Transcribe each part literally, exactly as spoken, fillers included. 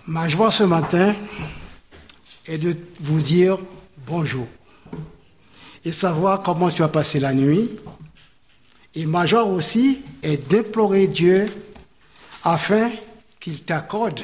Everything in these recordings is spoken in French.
Ma joie ce matin est de vous dire bonjour et savoir comment tu as passé la nuit. Et ma joie aussi est d'implorer Dieu afin qu'il t'accorde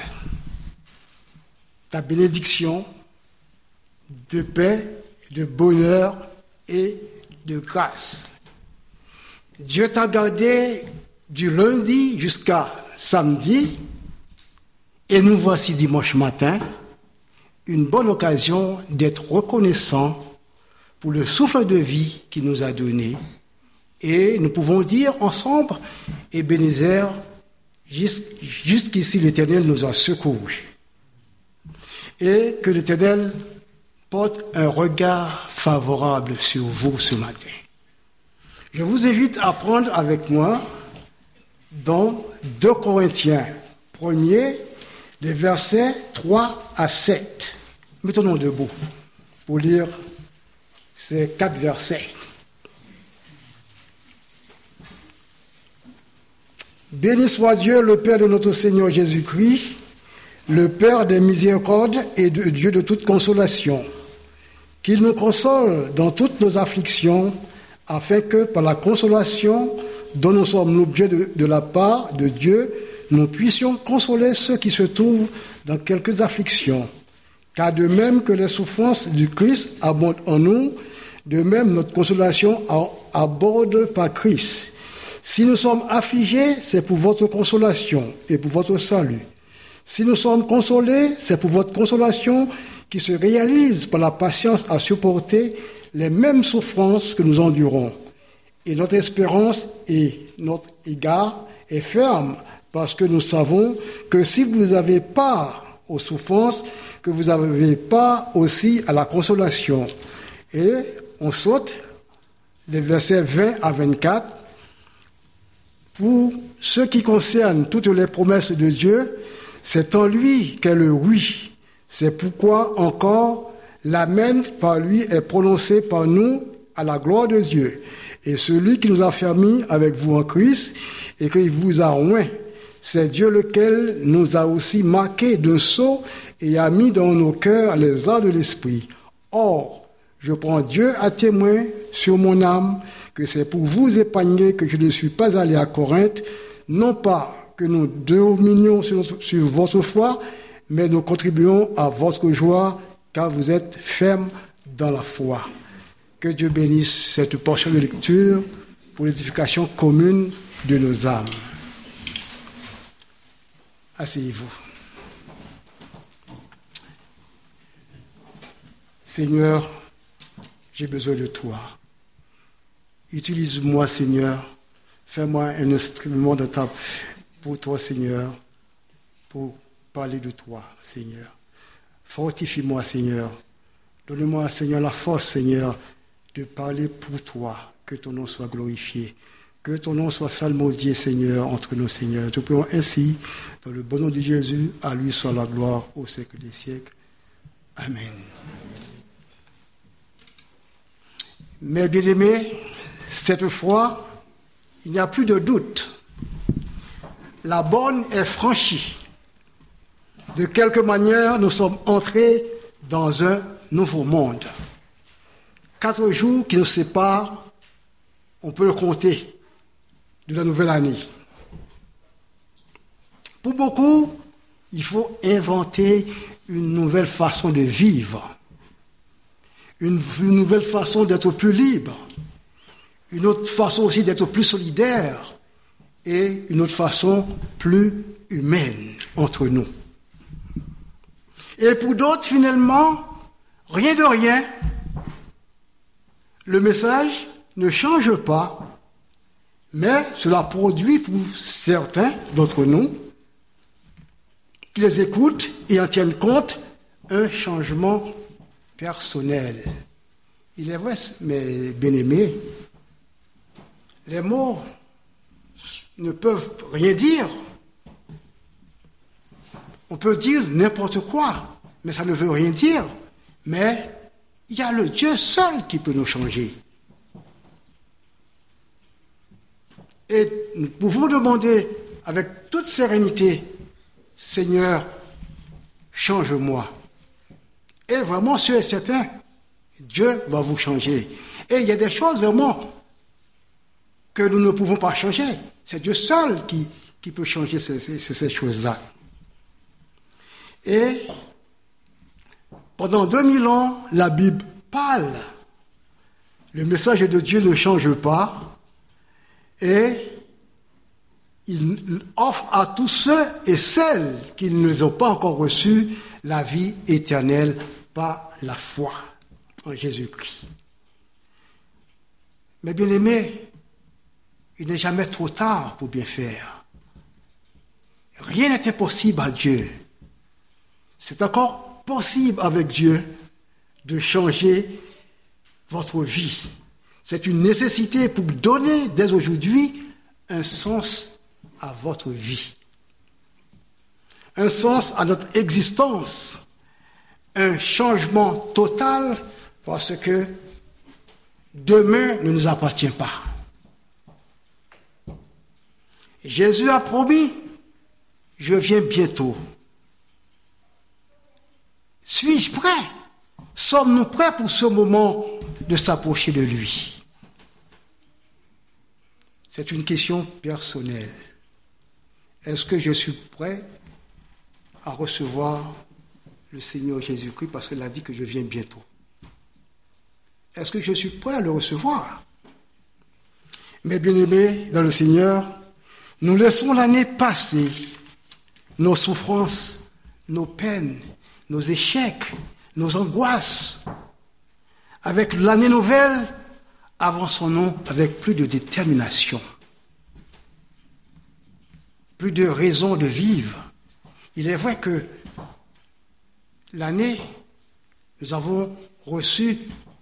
ta bénédiction de paix, de bonheur et de grâce. Dieu t'a gardé du lundi jusqu'à samedi et nous voici dimanche matin, une bonne occasion d'être reconnaissant pour le souffle de vie qu'il nous a donné. Et nous pouvons dire ensemble, Ebenezer, jusqu'ici l'Éternel nous a secourus. Et que l'Éternel porte un regard favorable sur vous ce matin. Je vous invite à prendre avec moi dans deux Corinthiens premier, les versets trois à sept. Mettons-nous debout pour lire ces quatre versets. Béni soit Dieu, le Père de notre Seigneur Jésus-Christ, le Père des miséricordes et de Dieu de toute consolation, qu'il nous console dans toutes nos afflictions, afin que, par la consolation dont nous sommes l'objet de, de la part de Dieu, nous puissions consoler ceux qui se trouvent dans quelques afflictions. Car de même que les souffrances du Christ abondent en nous, de même notre consolation aborde par Christ. Si nous sommes affligés, c'est pour votre consolation et pour votre salut. Si nous sommes consolés, c'est pour votre consolation qui se réalise par la patience à supporter les mêmes souffrances que nous endurons. Et notre espérance et notre égard est ferme parce que nous savons que si vous avez part aux souffrances, que vous avez part aussi à la consolation. Et on saute les versets vingt à vingt-quatre. Pour ce qui concerne toutes les promesses de Dieu, c'est en lui qu'est le oui. C'est pourquoi encore l'amen par lui est prononcé par nous à la gloire de Dieu. Et celui qui nous a fermis avec vous en Christ et qu'il vous a oint, c'est Dieu lequel nous a aussi marqué d'un sceau et a mis dans nos cœurs les arts de l'esprit. Or, je prends Dieu à témoin sur mon âme que c'est pour vous épargner que je ne suis pas allé à Corinthe, non pas que nous dominions sur, sur votre foi, mais nous contribuons à votre joie, car vous êtes fermes dans la foi. Que Dieu bénisse cette portion de lecture pour l'édification commune de nos âmes. Asseyez-vous. Seigneur, j'ai besoin de toi. Utilise-moi, Seigneur. Fais-moi un instrument de ta... pour toi, Seigneur, pour parler de toi, Seigneur. Fortifie-moi, Seigneur. Donne-moi, Seigneur, la force, Seigneur, de parler pour toi. Que ton nom soit glorifié. Que ton nom soit salmodié, Seigneur, entre nous, Seigneur. Nous te prions ainsi, dans le bon nom de Jésus, à lui soit la gloire au siècle des siècles. Amen. Mes bien-aimés, cette fois, il n'y a plus de doute. La borne est franchie. De quelque manière, nous sommes entrés dans un nouveau monde. Quatre jours qui nous séparent, on peut le compter, de la nouvelle année. Pour beaucoup, il faut inventer une nouvelle façon de vivre, une, une nouvelle façon d'être plus libre, une autre façon aussi d'être plus solidaire et une autre façon plus humaine entre nous. Et pour d'autres, finalement, rien de rien, le message ne change pas, mais cela produit pour certains d'entre nous qui les écoutent et en tiennent compte un changement personnel. Il est vrai, mes bien-aimés, les mots ne peuvent rien dire. On peut dire n'importe quoi, mais ça ne veut rien dire. Mais il y a le Dieu seul qui peut nous changer. Et nous pouvons demander avec toute sérénité, Seigneur, change-moi. Et vraiment, sûr et certain, Dieu va vous changer. Et il y a des choses vraiment que nous ne pouvons pas changer. C'est Dieu seul qui, qui peut changer ces, ces, ces choses-là. Et pendant deux mille ans, la Bible parle. Le message de Dieu ne change pas. Et il offre à tous ceux et celles qui ne ont pas encore reçu la vie éternelle par la foi en Jésus-Christ. Mais bien aimés, il n'est jamais trop tard pour bien faire. Rien n'est impossible à Dieu. C'est encore possible avec Dieu de changer votre vie. C'est une nécessité pour donner dès aujourd'hui un sens à votre vie. Un sens à notre existence. Un changement total parce que demain ne nous appartient pas. Jésus a promis, je viens bientôt. Suis-je prêt? Sommes-nous prêts pour ce moment de s'approcher de lui? C'est une question personnelle. Est-ce que je suis prêt à recevoir le Seigneur Jésus-Christ parce qu'il a dit que je viens bientôt? Est-ce que je suis prêt à le recevoir? Mes bien-aimés dans le Seigneur, nous laissons l'année passer, nos souffrances, nos peines, nos échecs, nos angoisses. Avec l'année nouvelle, avançons-nous avec plus de détermination, plus de raison de vivre. Il est vrai que l'année, nous avons reçu,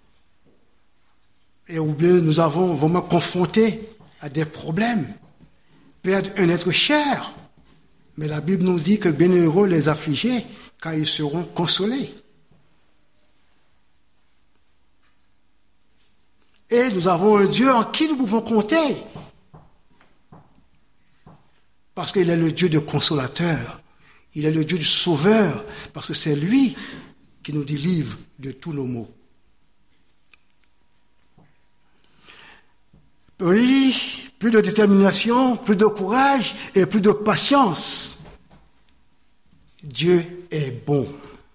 et ou bien nous avons vraiment confronté à des problèmes, perdre un être cher. Mais la Bible nous dit que bienheureux les affligés, car ils seront consolés. Et nous avons un Dieu en qui nous pouvons compter. Parce qu'il est le Dieu de consolateur. Il est le Dieu du sauveur. Parce que c'est lui qui nous délivre de tous nos maux. Oui, plus de détermination, plus de courage et plus de patience. Dieu est bon.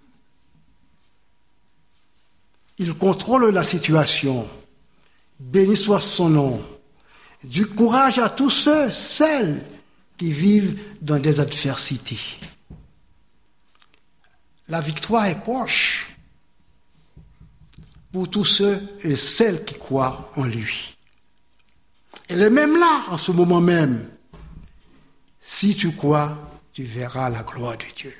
Il contrôle la situation. Béni soit son nom. Du courage à tous ceux, celles qui vivent dans des adversités. La victoire est proche pour tous ceux et celles qui croient en lui. Elle est même là, en ce moment même. Si tu crois, tu verras la gloire de Dieu.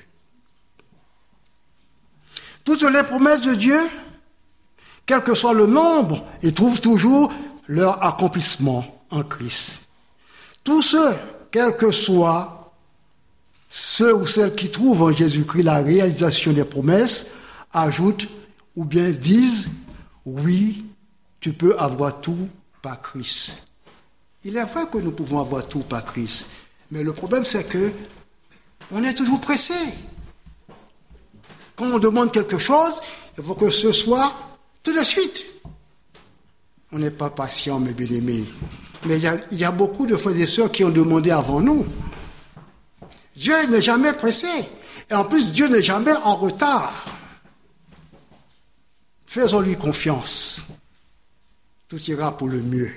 Toutes les promesses de Dieu, quel que soit le nombre, ils trouvent toujours leur accomplissement en Christ. Tous ceux, quels que soient ceux ou celles qui trouvent en Jésus-Christ la réalisation des promesses, ajoutent ou bien disent, oui, tu peux avoir tout par Christ. Il est vrai que nous pouvons avoir tout par Christ, mais le problème c'est que on est toujours pressé. Quand on demande quelque chose, il faut que ce soit tout de suite. On n'est pas patient, mes bien-aimés. Mais il y, a, il y a beaucoup de frères et sœurs qui ont demandé avant nous. Dieu n'est jamais pressé. Et en plus, Dieu n'est jamais en retard. Faisons-lui confiance. Tout ira pour le mieux.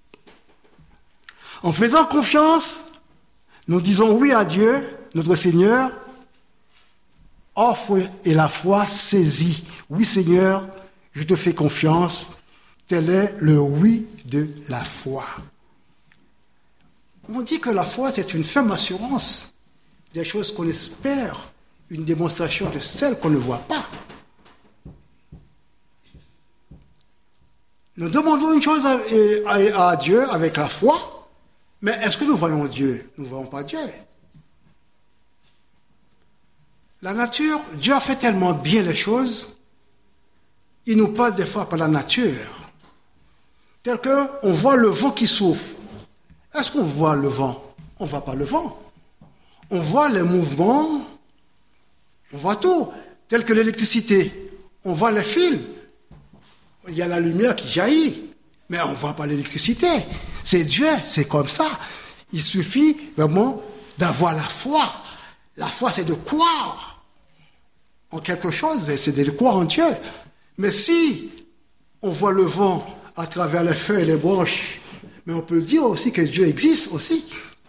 En faisant confiance, nous disons oui à Dieu, notre Seigneur, offre et la foi saisie. Oui, Seigneur, je te fais confiance. Tel est le oui de la foi. On dit que la foi, c'est une ferme assurance des choses qu'on espère, une démonstration de celles qu'on ne voit pas. Nous demandons une chose à, à, à Dieu avec la foi, mais est-ce que nous voyons Dieu? Nous ne voyons pas Dieu. La nature, Dieu a fait tellement bien les choses, il nous parle des fois par la nature. Tel qu'on voit le vent qui souffle. Est-ce qu'on voit le vent? On ne voit pas le vent. On voit les mouvements On voit tout, tel que l'électricité. On voit les fils. Il y a la lumière qui jaillit, mais on ne voit pas l'électricité. C'est Dieu, c'est comme ça. Il suffit vraiment d'avoir la foi. La foi, c'est de croire en quelque chose, c'est de croire en Dieu. Mais si on voit le vent à travers les feuilles et les branches, mais on peut dire aussi que Dieu existe aussi.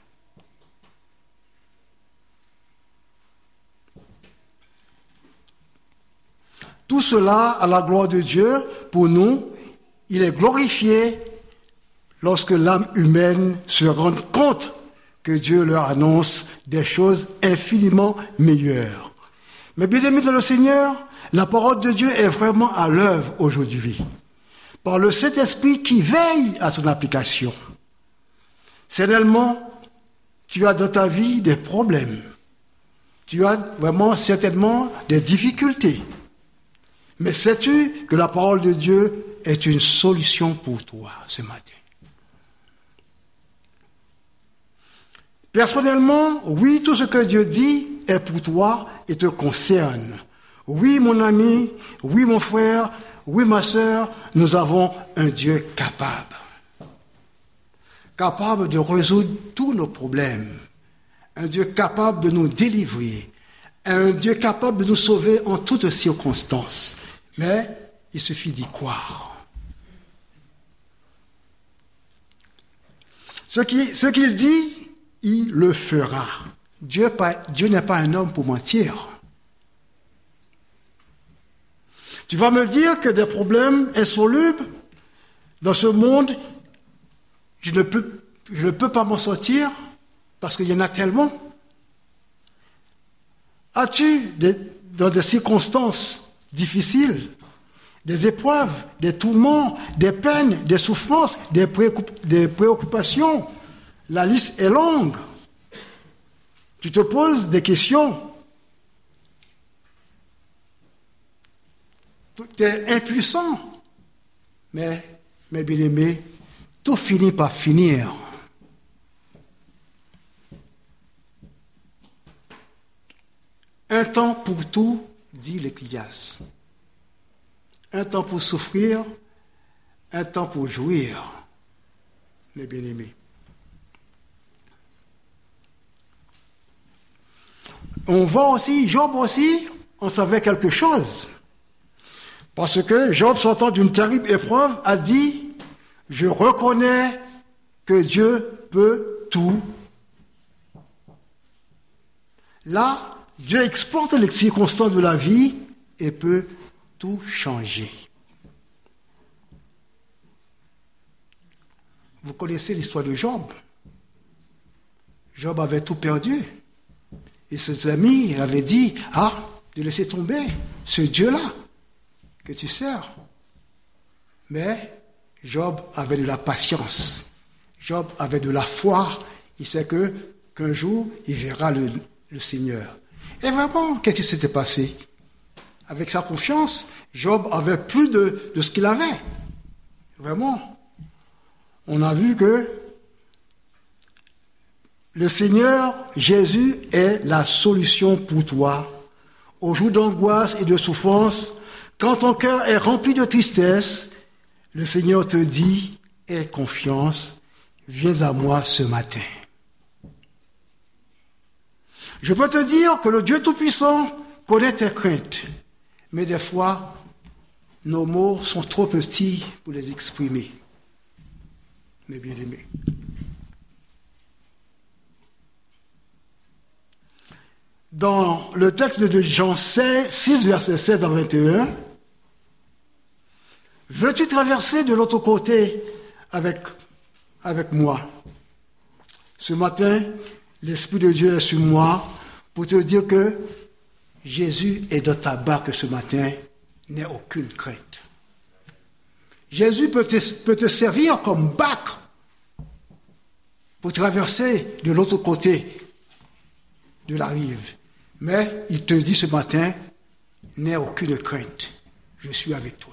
Tout cela à la gloire de Dieu, pour nous, il est glorifié lorsque l'âme humaine se rend compte que Dieu leur annonce des choses infiniment meilleures. Mais bien aimés dans le Seigneur, la parole de Dieu est vraiment à l'œuvre aujourd'hui, par le Saint-Esprit qui veille à son application. Certainement, tu as dans ta vie des problèmes. Tu as vraiment certainement des difficultés. Mais sais-tu que la parole de Dieu est une solution pour toi ce matin? Personnellement, oui, tout ce que Dieu dit est pour toi et te concerne. Oui, mon ami, oui, mon frère, oui, ma sœur, nous avons un Dieu capable. Capable de résoudre tous nos problèmes. Un Dieu capable de nous délivrer. Un Dieu capable de nous sauver en toutes circonstances. Mais il suffit d'y croire. Ce qui, ce qu'il dit, il le fera. Dieu, Dieu n'est pas un homme pour mentir. Tu vas me dire que des problèmes insolubles dans ce monde, je ne peux, je ne peux pas m'en sortir parce qu'il y en a tellement. As-tu, des, dans des circonstances difficiles, des épreuves, des tourments, des peines, des souffrances, des, préoccup- des préoccupations, la liste est longue. Tu te poses des questions. Tu es impuissant. Mais, mes bien-aimés, tout finit par finir. Un temps pour tout, dit l'Ecclésiaste. Un temps pour souffrir, un temps pour jouir, mes bien-aimés. On voit aussi, Job aussi, on savait quelque chose. Parce que Job, sortant d'une terrible épreuve, a dit, je reconnais que Dieu peut tout. Là, Dieu exploite les circonstances de la vie et peut tout changer. Vous connaissez l'histoire de Job. Job avait tout perdu. Et ses amis avaient dit, ah, de laisser tomber ce Dieu-là que tu sers. Mais Job avait de la patience. Job avait de la foi. Il sait que qu'un jour, il verra le, le Seigneur. Et vraiment, qu'est-ce qui s'était passé? Avec sa confiance, Job avait plus de, de ce qu'il avait. Vraiment. On a vu que le Seigneur Jésus est la solution pour toi. Au jour d'angoisse et de souffrance, quand ton cœur est rempli de tristesse, le Seigneur te dit, aie confiance, viens à moi ce matin. Je peux te dire que le Dieu Tout-Puissant connaît tes craintes, mais des fois, nos mots sont trop petits pour les exprimer. Mes bien-aimés. Dans le texte de Jean six, versets seize à vingt et un, veux-tu traverser de l'autre côté avec, avec moi? Ce matin, l'Esprit de Dieu est sur moi pour te dire que Jésus est dans ta barque ce matin, n'aie aucune crainte. Jésus peut te, peut te servir comme barque pour traverser de l'autre côté de la rive. Mais il te dit ce matin, n'aie aucune crainte, je suis avec toi.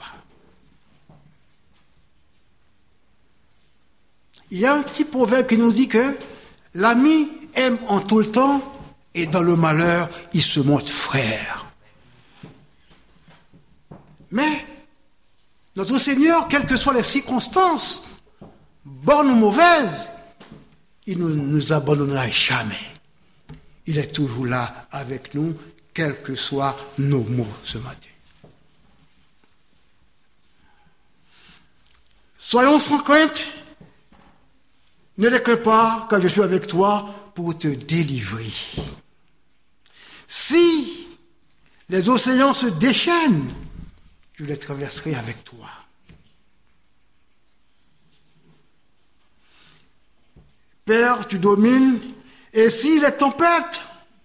Il y a un petit proverbe qui nous dit que l'ami aime en tout le temps et dans le malheur, il se montre frère. Mais notre Seigneur, quelles que soient les circonstances, bonnes ou mauvaises, il ne nous abandonnera jamais. Il est toujours là avec nous, quels que soient nos maux ce matin. Soyons sans crainte, ne les crains pas quand je suis avec toi pour te délivrer. Si les océans se déchaînent, je les traverserai avec toi. Père, tu domines, et si les tempêtes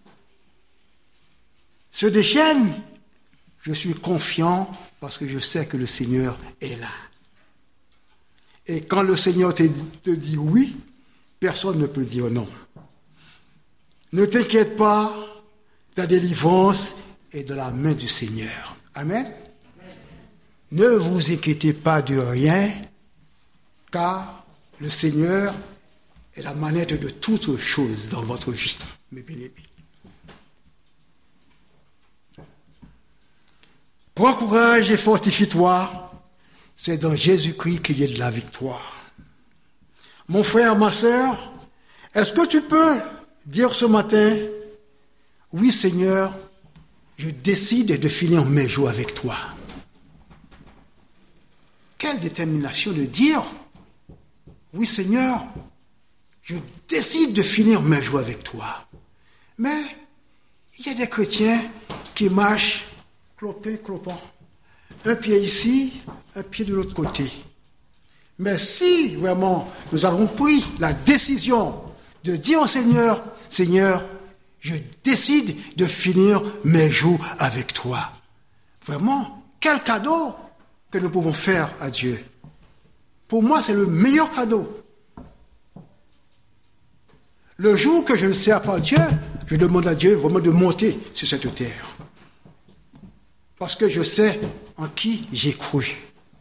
se déchaînent, je suis confiant parce que je sais que le Seigneur est là. Et quand le Seigneur te, te dit oui, personne ne peut dire non. Ne t'inquiète pas, ta délivrance est de la main du Seigneur. Amen. Amen. Ne vous inquiétez pas de rien, car le Seigneur est la manette de toutes choses dans votre vie, mes bien-aimés. Prends courage et fortifie-toi. C'est dans Jésus-Christ qu'il y a de la victoire. Mon frère, ma sœur, est-ce que tu peux dire ce matin, oui Seigneur, je décide de finir mes jours avec toi. Quelle détermination de dire, oui Seigneur, je décide de finir mes jours avec toi. Mais il y a des chrétiens qui marchent clopin, clopin. Un pied ici, un pied de l'autre côté. Mais si vraiment nous avons pris la décision de dire au Seigneur, Seigneur, je décide de finir mes jours avec toi. Vraiment, quel cadeau que nous pouvons faire à Dieu. Pour moi, c'est le meilleur cadeau. Le jour que je ne sers pas Dieu, je demande à Dieu vraiment de monter sur cette terre. Parce que je sais en qui j'ai cru.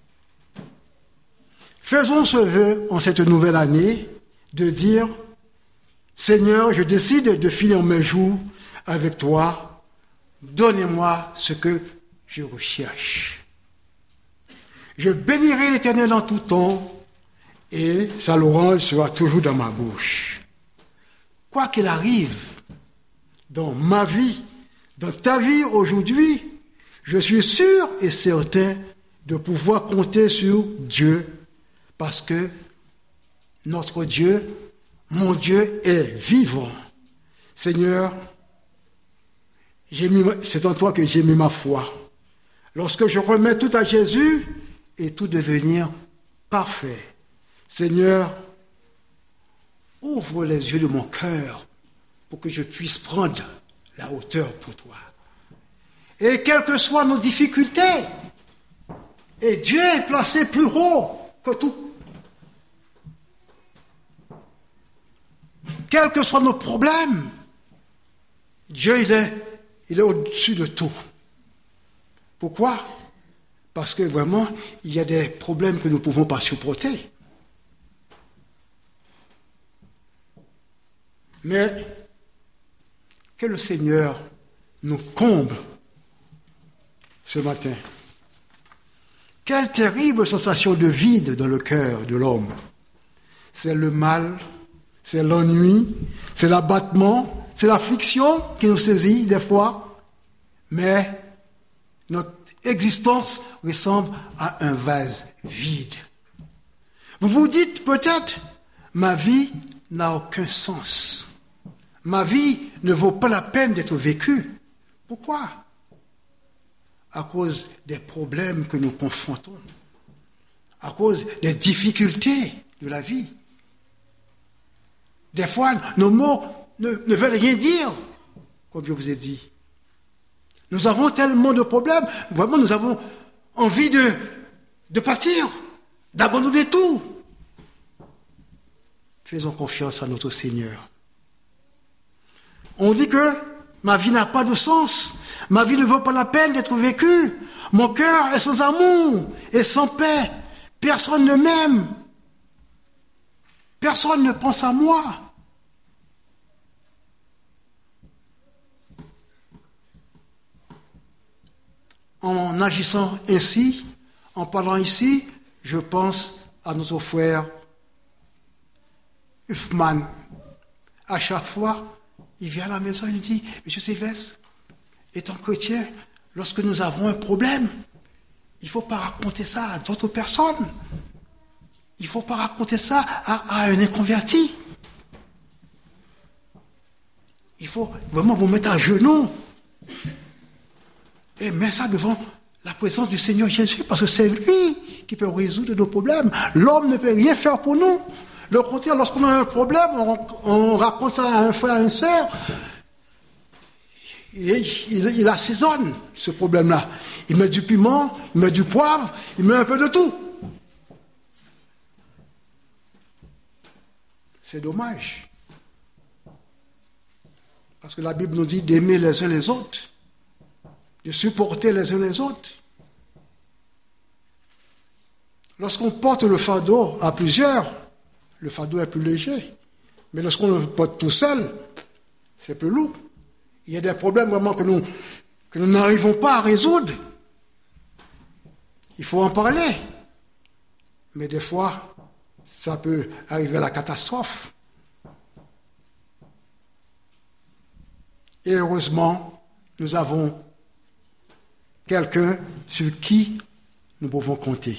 Faisons ce vœu en cette nouvelle année de dire, Seigneur, je décide de finir mes jours avec toi. Donnez-moi ce que je recherche. Je bénirai l'Éternel en tout temps et sa louange sera toujours dans ma bouche. Quoi qu'il arrive dans ma vie, dans ta vie aujourd'hui, je suis sûr et certain de pouvoir compter sur Dieu parce que notre Dieu, mon Dieu est vivant. Seigneur, j'ai mis, c'est en toi que j'ai mis ma foi. Lorsque je remets tout à Jésus et tout devenir parfait. Seigneur, ouvre les yeux de mon cœur pour que je puisse prendre la hauteur pour toi. Et quelles que soient nos difficultés, et Dieu est placé plus haut que tout. Quels que soient nos problèmes, Dieu il est, il est au-dessus de tout. Pourquoi? Parce que vraiment, il y a des problèmes que nous ne pouvons pas supporter. Mais que le Seigneur nous comble ce matin. Quelle terrible sensation de vide dans le cœur de l'homme. C'est le mal, c'est l'ennui, c'est l'abattement, c'est l'affliction qui nous saisit des fois. Mais notre existence ressemble à un vase vide. Vous vous dites peut-être, ma vie n'a aucun sens. Ma vie ne vaut pas la peine d'être vécue. Pourquoi? À cause des problèmes que nous confrontons, à cause des difficultés de la vie. Des fois, nos mots ne, ne veulent rien dire, comme je vous ai dit. Nous avons tellement de problèmes, vraiment nous avons envie de, de partir, d'abandonner tout. Faisons confiance à notre Seigneur. On dit que ma vie n'a pas de sens. Ma vie ne vaut pas la peine d'être vécue. Mon cœur est sans amour et sans paix. Personne ne m'aime. Personne ne pense à moi. En agissant ainsi, en parlant ici, je pense à notre frère Huffman. À chaque fois, il vient à la maison et il dit, Monsieur Sylvestre, étant chrétien, lorsque nous avons un problème, il ne faut pas raconter ça à d'autres personnes. Il ne faut pas raconter ça à, à un inconverti. Il faut vraiment vous mettre à genoux et mettre ça devant la présence du Seigneur Jésus, parce que c'est lui qui peut résoudre nos problèmes. L'homme ne peut rien faire pour nous. Le contraire, lorsqu'on a un problème, on, on raconte ça à un frère, à une sœur, il, il, il assaisonne ce problème-là. Il met du piment, il met du poivre, il met un peu de tout. C'est dommage. Parce que la Bible nous dit d'aimer les uns les autres, de supporter les uns les autres. Lorsqu'on porte le fardeau à plusieurs, le fardeau est plus léger. Mais lorsqu'on le porte tout seul, c'est plus lourd. Il y a des problèmes vraiment que nous, que nous n'arrivons pas à résoudre. Il faut en parler. Mais des fois, ça peut arriver à la catastrophe. Et heureusement, nous avons quelqu'un sur qui nous pouvons compter.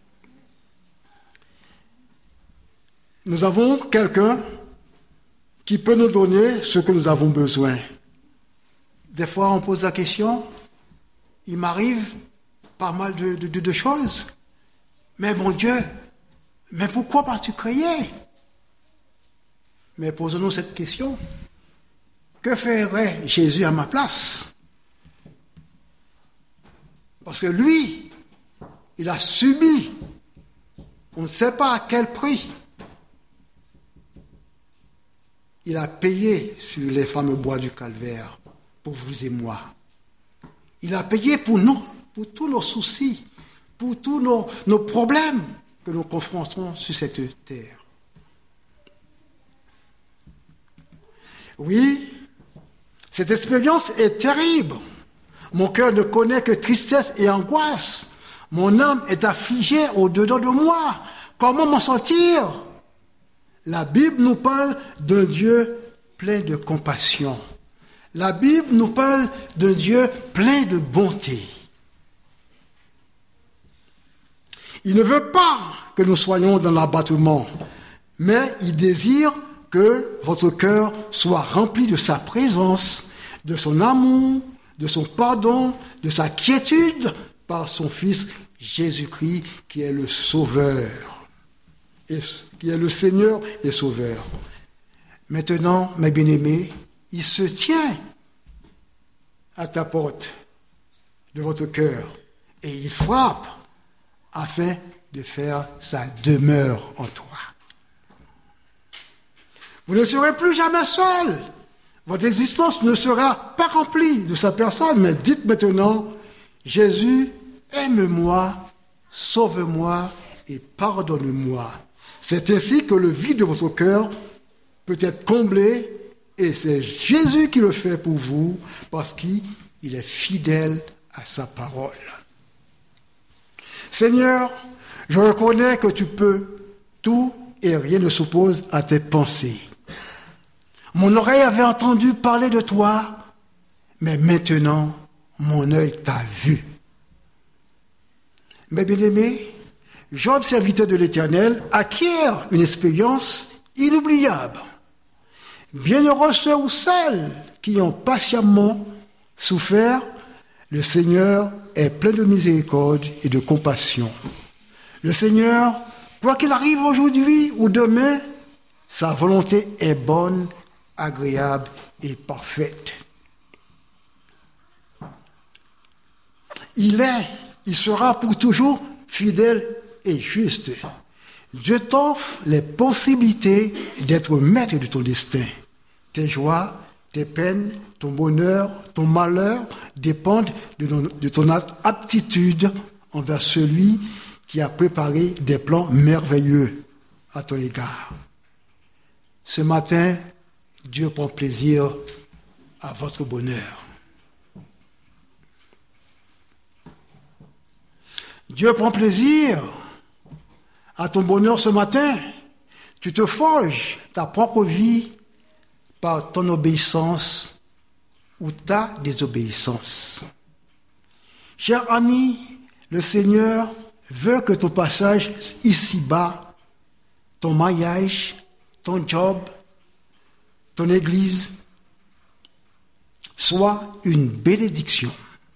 Nous avons quelqu'un qui peut nous donner ce que nous avons besoin. Des fois, on pose la question, il m'arrive pas mal de, de, de choses. Mais mon Dieu, mais pourquoi m'as-tu créé? Mais posons-nous cette question. Que ferait Jésus à ma place? Parce que lui, il a subi, on ne sait pas à quel prix, il a payé sur les fameux bois du calvaire pour vous et moi. Il a payé pour nous, pour tous nos soucis, pour tous nos, nos problèmes que nous confrontons sur cette terre. Oui, cette expérience est terrible. Mon cœur ne connaît que tristesse et angoisse. Mon âme est affligée au-dedans de moi. Comment m'en sortir? La Bible nous parle d'un Dieu plein de compassion. La Bible nous parle d'un Dieu plein de bonté. Il ne veut pas que nous soyons dans l'abattement, mais il désire que votre cœur soit rempli de sa présence, de son amour, de son pardon, de sa quiétude par son Fils Jésus-Christ qui est le Sauveur, et qui est le Seigneur et Sauveur. Maintenant, mes bien-aimés, il se tient à ta porte de votre cœur et il frappe afin de faire sa demeure en toi. Vous ne serez plus jamais seul. Votre existence ne sera pas remplie de sa personne, mais dites maintenant, Jésus, aime-moi, sauve-moi et pardonne-moi. C'est ainsi que le vide de votre cœur peut être comblé et c'est Jésus qui le fait pour vous parce qu'il est fidèle à sa parole. Seigneur, je reconnais que tu peux tout et rien ne s'oppose à tes pensées. Mon oreille avait entendu parler de toi, mais maintenant, mon œil t'a vu. Mes bien-aimés, Job, serviteur de l'Éternel, acquiert une expérience inoubliable. Bienheureux ceux ou celles qui ont patiemment souffert, le Seigneur est plein de miséricorde et de compassion. Le Seigneur, quoi qu'il arrive aujourd'hui ou demain, sa volonté est bonne, agréable et parfaite. Il est, il sera pour toujours fidèle et juste. Dieu t'offre les possibilités d'être maître de ton destin. Tes joies, tes peines, ton bonheur, ton malheur dépendent de ton, de ton aptitude envers celui qui a préparé des plans merveilleux à ton égard. Ce matin, Dieu prend plaisir à votre bonheur. Dieu prend plaisir à ton bonheur ce matin. Tu te forges ta propre vie par ton obéissance ou ta désobéissance. Cher ami, le Seigneur veut que ton passage ici-bas, ton mariage, ton job, ton église, soit une bénédiction.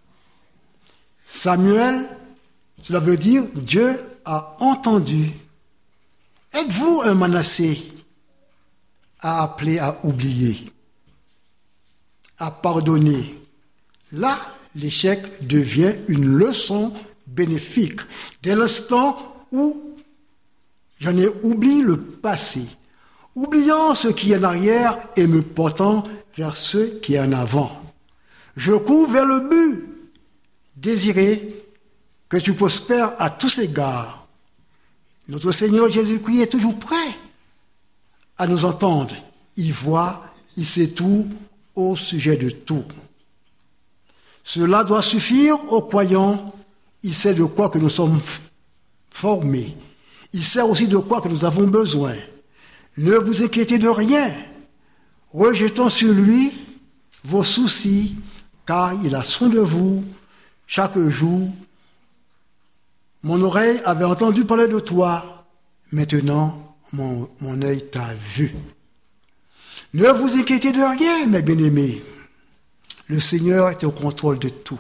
Samuel, cela veut dire Dieu a entendu. Êtes-vous un Manassé à appeler à oublier, à pardonner? Là, l'échec devient une leçon bénéfique. Dès l'instant où j'en ai oublié le passé, oubliant ce qui est en arrière et me portant vers ce qui est en avant, je cours vers le but, désiré que tu prospères à tous égards. Notre Seigneur Jésus-Christ est toujours prêt à nous entendre. Il voit, il sait tout au sujet de tout. Cela doit suffire aux croyants. Il sait de quoi que nous sommes formés. Il sait aussi de quoi que nous avons besoin. Ne vous inquiétez de rien. Rejetons sur lui vos soucis, car il a soin de vous chaque jour. Mon oreille avait entendu parler de toi. Maintenant, mon, mon œil t'a vu. Ne vous inquiétez de rien, mes bien-aimés. Le Seigneur est au contrôle de tout.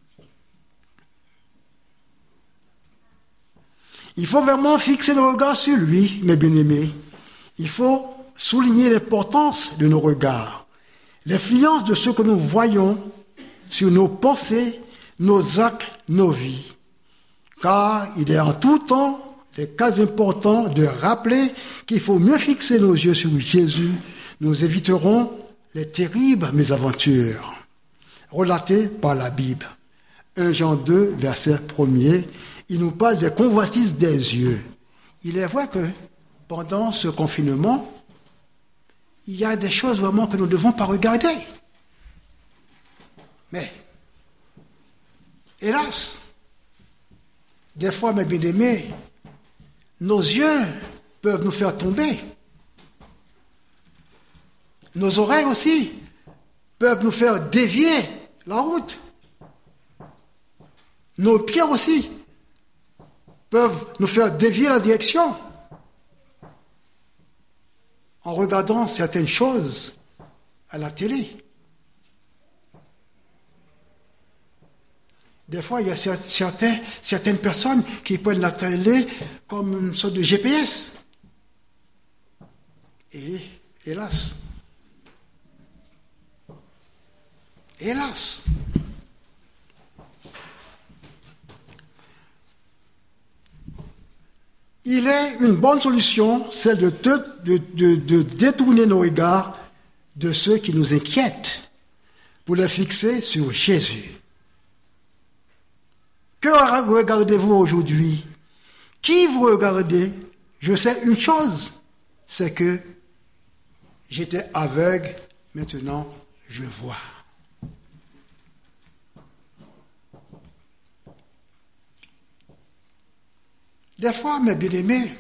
Il faut vraiment fixer nos regards sur lui, mes bien-aimés. Il faut souligner l'importance de nos regards, l'influence de ce que nous voyons sur nos pensées, nos actes, nos vies. Car il est en tout temps des cas importants de rappeler qu'il faut mieux fixer nos yeux sur Jésus. Nous éviterons les terribles mésaventures relatées par la Bible. un Jean deux, verset premier, il nous parle des convoitises des yeux. Il est vrai que pendant ce confinement, il y a des choses vraiment que nous ne devons pas regarder. Mais, hélas, des fois, mes bien-aimés, nos yeux peuvent nous faire tomber. Nos oreilles aussi peuvent nous faire dévier la route. Nos pieds aussi peuvent nous faire dévier la direction en regardant certaines choses à la télé. Des fois, il y a certains, certaines personnes qui prennent la télé comme une sorte de G P S. Et, hélas, hélas, il est une bonne solution, celle de, de, de, de détourner nos regards de ceux qui nous inquiètent pour les fixer sur Jésus. Que regardez-vous aujourd'hui? Qui vous regardez? Je sais une chose, c'est que j'étais aveugle, maintenant je vois. Des fois, mes bien-aimés,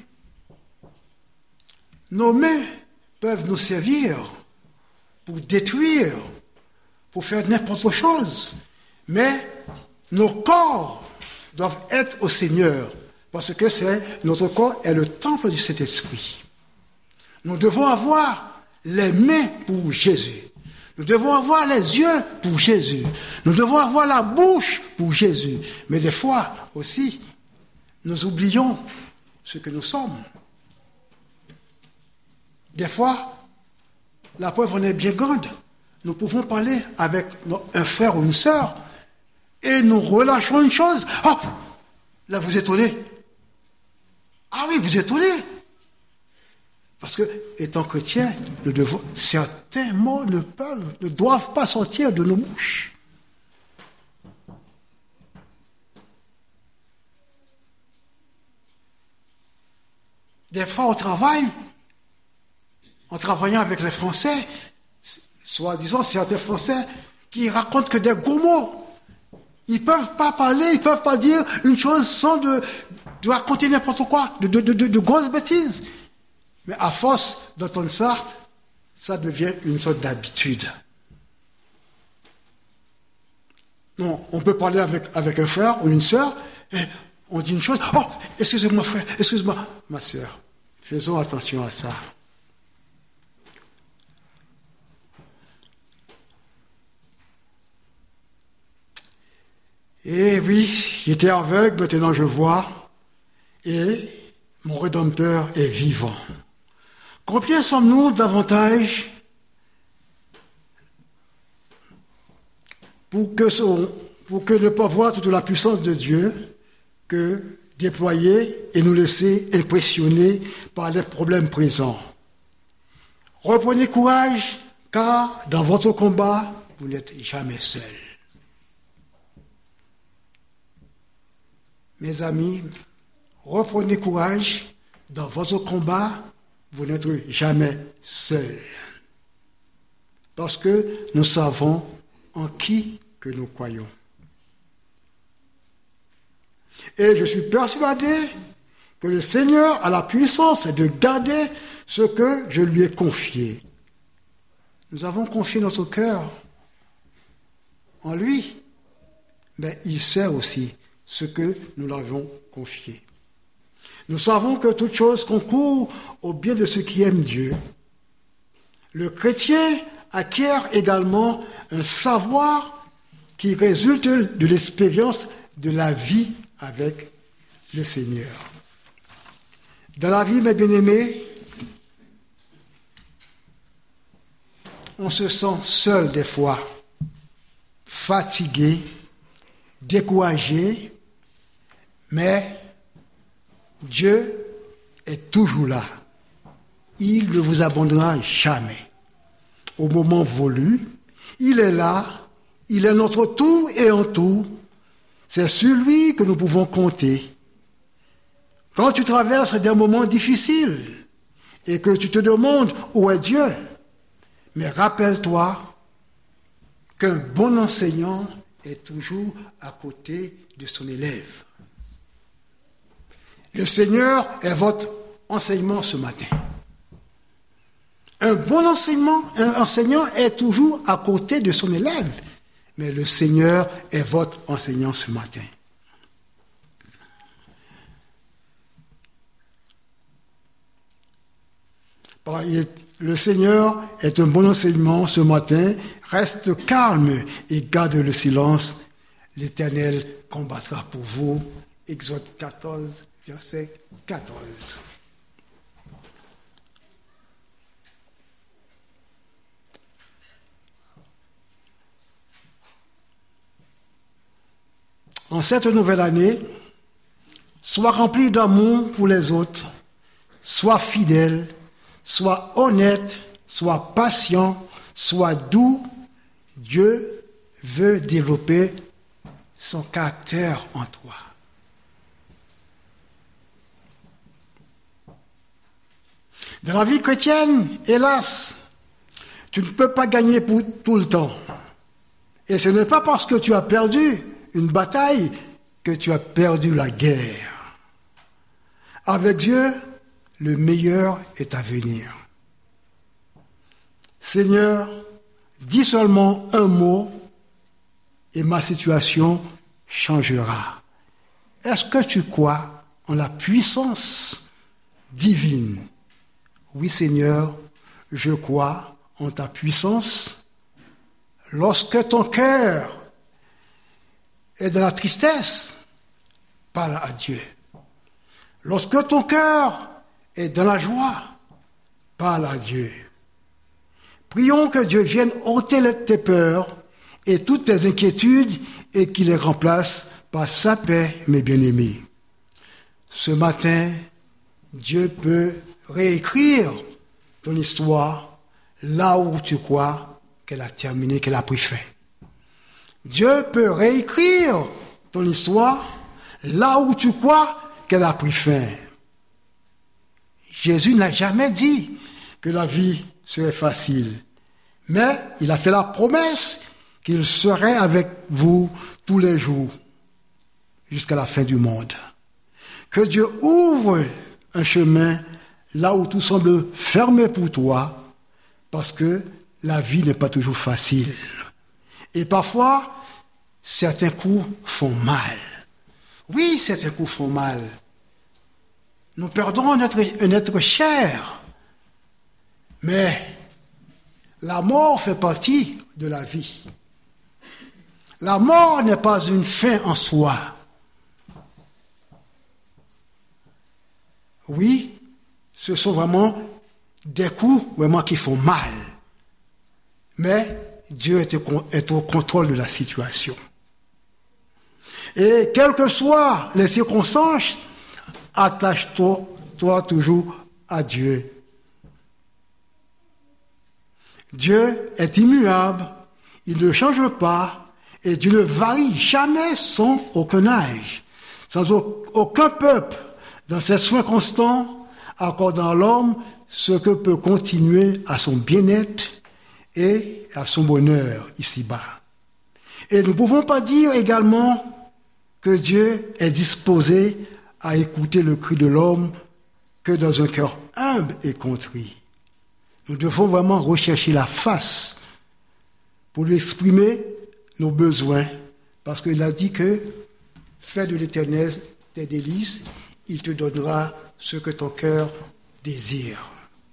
nos mains peuvent nous servir pour détruire, pour faire n'importe chose, mais nos corps doivent être au Seigneur, parce que c'est, notre corps est le temple du Saint-Esprit. Nous devons avoir les mains pour Jésus. Nous devons avoir les yeux pour Jésus. Nous devons avoir la bouche pour Jésus. Mais des fois aussi, nous oublions ce que nous sommes. Des fois, la preuve en est bien grande. Nous pouvons parler avec un frère ou une sœur et nous relâchons une chose. Oh, là vous étonnez. Ah oui, vous étonnez. Parce que, étant chrétiens, nous devons, certains mots ne peuvent, ne doivent pas sortir de nos bouches. Des fois au travail, en travaillant avec les Français, soi-disant certains Français qui racontent que des gros mots. Ils ne peuvent pas parler, ils ne peuvent pas dire une chose sans de, de raconter n'importe quoi, de, de, de, de, de grosses bêtises. Mais à force d'entendre ça, ça devient une sorte d'habitude. Non, on peut parler avec, avec un frère ou une sœur, et on dit une chose, oh, excusez-moi frère, excuse-moi, ma sœur. Faisons attention à ça. Et oui, j'étais aveugle, maintenant je vois, et mon Rédempteur est vivant. Combien sommes-nous davantage pour que, son, pour que ne pas voir toute la puissance de Dieu que déployer et nous laisser impressionner par les problèmes présents. Reprenez courage, car dans votre combat, vous n'êtes jamais seul. Mes amis, reprenez courage, dans votre combat, vous n'êtes jamais seul. Parce que nous savons en qui que nous croyons. Et je suis persuadé que le Seigneur a la puissance de garder ce que je lui ai confié. Nous avons confié notre cœur en lui, mais il sait aussi ce que nous l'avons confié. Nous savons que toute chose concourt au bien de ceux qui aiment Dieu. Le chrétien acquiert également un savoir qui résulte de l'expérience de la vie avec le Seigneur. Dans la vie, mes bien-aimés, on se sent seul des fois, fatigué, découragé, mais Dieu est toujours là. Il ne vous abandonnera jamais. Au moment voulu, il est là, il est notre tout et en tout. C'est sur lui que nous pouvons compter. Quand tu traverses des moments difficiles et que tu te demandes où est Dieu, mais rappelle-toi qu'un bon enseignant est toujours à côté de son élève. Le Seigneur est votre enseignement ce matin. Un bon enseignement, un enseignant est toujours à côté de son élève, mais le Seigneur est votre enseignant ce matin. Le Seigneur est un bon enseignement ce matin. Reste calme et garde le silence. L'Éternel combattra pour vous. Exode quatorze, verset quatorze. En cette nouvelle année, sois rempli d'amour pour les autres, sois fidèle, sois honnête, sois patient, sois doux. Dieu veut développer son caractère en toi. Dans la vie chrétienne, hélas, tu ne peux pas gagner pour tout le temps. Et ce n'est pas parce que tu as perdu une bataille que tu as perdu la guerre. Avec Dieu, le meilleur est à venir. Seigneur, dis seulement un mot et ma situation changera. Est-ce que tu crois en la puissance divine? Oui, Seigneur, je crois en ta puissance. Lorsque ton cœur est dans la tristesse, parle à Dieu. Lorsque ton cœur est dans la joie, parle à Dieu. Prions que Dieu vienne ôter tes peurs et toutes tes inquiétudes et qu'il les remplace par sa paix, mes bien-aimés. Ce matin, Dieu peut réécrire ton histoire là où tu crois qu'elle a terminé, qu'elle a pris fin. Dieu peut réécrire ton histoire là où tu crois qu'elle a pris fin. Jésus n'a jamais dit que la vie serait facile, mais il a fait la promesse qu'il serait avec vous tous les jours jusqu'à la fin du monde. Que Dieu ouvre un chemin là où tout semble fermé pour toi, parce que la vie n'est pas toujours facile. Et parfois, certains coups font mal. Oui, certains coups font mal. Nous perdons un être, un être cher. Mais la mort fait partie de la vie. La mort n'est pas une fin en soi. Oui, ce sont vraiment des coups vraiment qui font mal. Mais Dieu est au contrôle de la situation. Et quelles que soient les circonstances, attache-toi toi toujours à Dieu. Dieu est immuable, il ne change pas, et Dieu ne varie jamais sans aucun âge, sans aucun peuple, dans ses soins constants, accordant à l'homme ce que peut continuer à son bien-être et à son bonheur ici-bas. Et nous ne pouvons pas dire également que Dieu est disposé à écouter le cri de l'homme que dans un cœur humble et contrit. Nous devons vraiment rechercher la face pour lui exprimer nos besoins, parce qu'il a dit que fais de l'Éternel tes délices, il te donnera ce que ton cœur désire.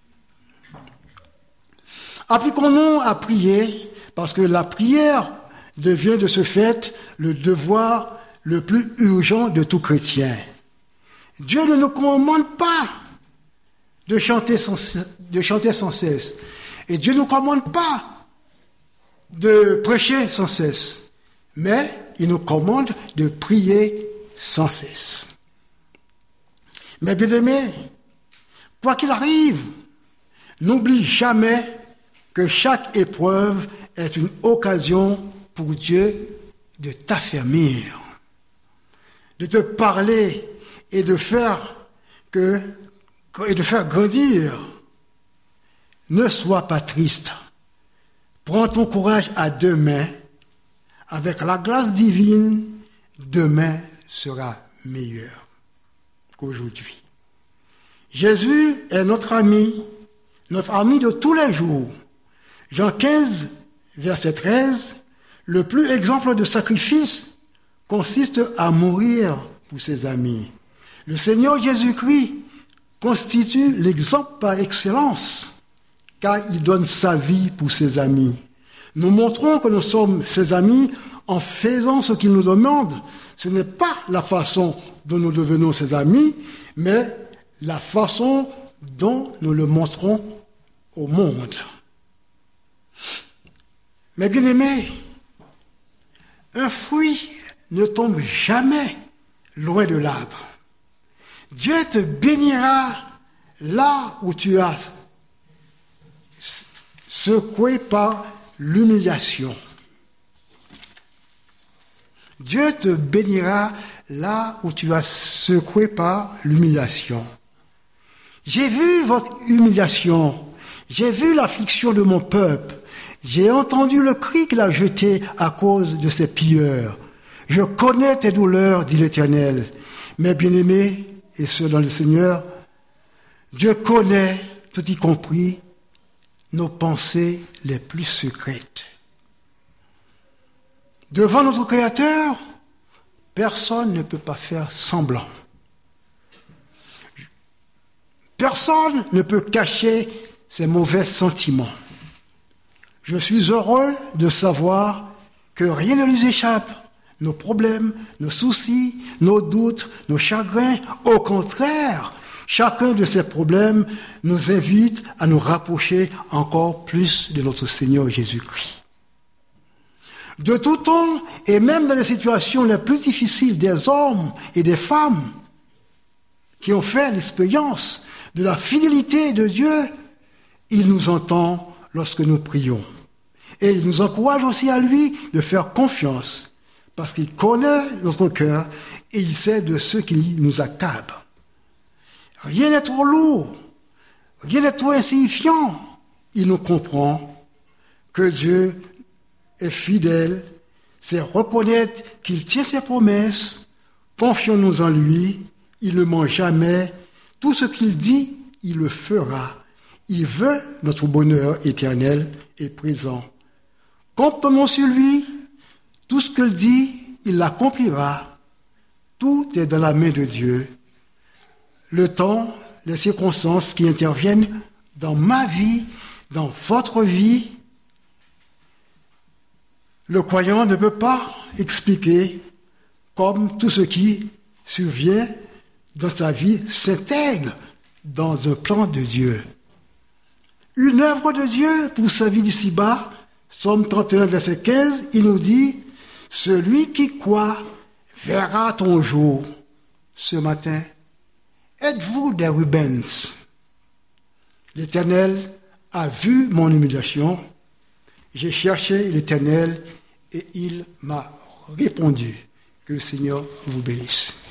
Appliquons-nous à prier, parce que la prière devient de ce fait le devoir le plus urgent de tout chrétien. Dieu ne nous commande pas de chanter sans, de chanter sans cesse. Et Dieu ne nous commande pas de prêcher sans cesse. Mais il nous commande de prier sans cesse. Mais bien aimés, quoi qu'il arrive, n'oublie jamais que chaque épreuve est une occasion pour Dieu de t'affermir, de te parler et de faire que, et de faire grandir. Ne sois pas triste. Prends ton courage à deux mains. Avec la grâce divine, demain sera meilleur qu'aujourd'hui. Jésus est notre ami, notre ami de tous les jours. Jean quinze, verset treize, le plus exemple de sacrifice consiste à mourir pour ses amis. Le Seigneur Jésus-Christ constitue l'exemple par excellence, car il donne sa vie pour ses amis. Nous montrons que nous sommes ses amis en faisant ce qu'il nous demande. Ce n'est pas la façon dont nous devenons ses amis, mais la façon dont nous le montrons au monde. Mais bien aimés, un fruit ne tombe jamais loin de l'arbre. Dieu te bénira là où tu as secoué par l'humiliation. Dieu te bénira là où tu as secoué par l'humiliation. J'ai vu votre humiliation, j'ai vu l'affliction de mon peuple, j'ai entendu le cri qu'il a jeté à cause de ses pilleurs. Je connais tes douleurs, dit l'Éternel. Mes bien-aimés et ceux dans le Seigneur, Dieu connaît, tout y compris, nos pensées les plus secrètes. Devant notre Créateur, personne ne peut pas faire semblant. Personne ne peut cacher ses mauvais sentiments. Je suis heureux de savoir que rien ne lui échappe. Nos problèmes, nos soucis, nos doutes, nos chagrins, au contraire, chacun de ces problèmes nous invite à nous rapprocher encore plus de notre Seigneur Jésus-Christ. De tout temps, et même dans les situations les plus difficiles des hommes et des femmes qui ont fait l'expérience de la fidélité de Dieu, il nous entend lorsque nous prions. Et il nous encourage aussi à lui de faire confiance, parce qu'il connaît notre cœur et il sait de ce qui nous accable. Rien n'est trop lourd, rien n'est trop insignifiant. Il nous comprend que Dieu est fidèle, c'est reconnaître qu'il tient ses promesses. Confions-nous en lui, il ne ment jamais. Tout ce qu'il dit, il le fera. Il veut notre bonheur éternel et présent. Comptons sur lui, tout ce qu'il dit, il l'accomplira. Tout est dans la main de Dieu. Le temps, les circonstances qui interviennent dans ma vie, dans votre vie, le croyant ne peut pas expliquer comme tout ce qui survient dans sa vie s'intègre dans un plan de Dieu. Une œuvre de Dieu pour sa vie d'ici-bas, Psaume trente et un, verset quinze, il nous dit « Celui qui croit verra ton jour. » Ce matin, êtes-vous des Rubens? L'Éternel a vu mon humiliation. J'ai cherché l'Éternel et il m'a répondu. Que le Seigneur vous bénisse.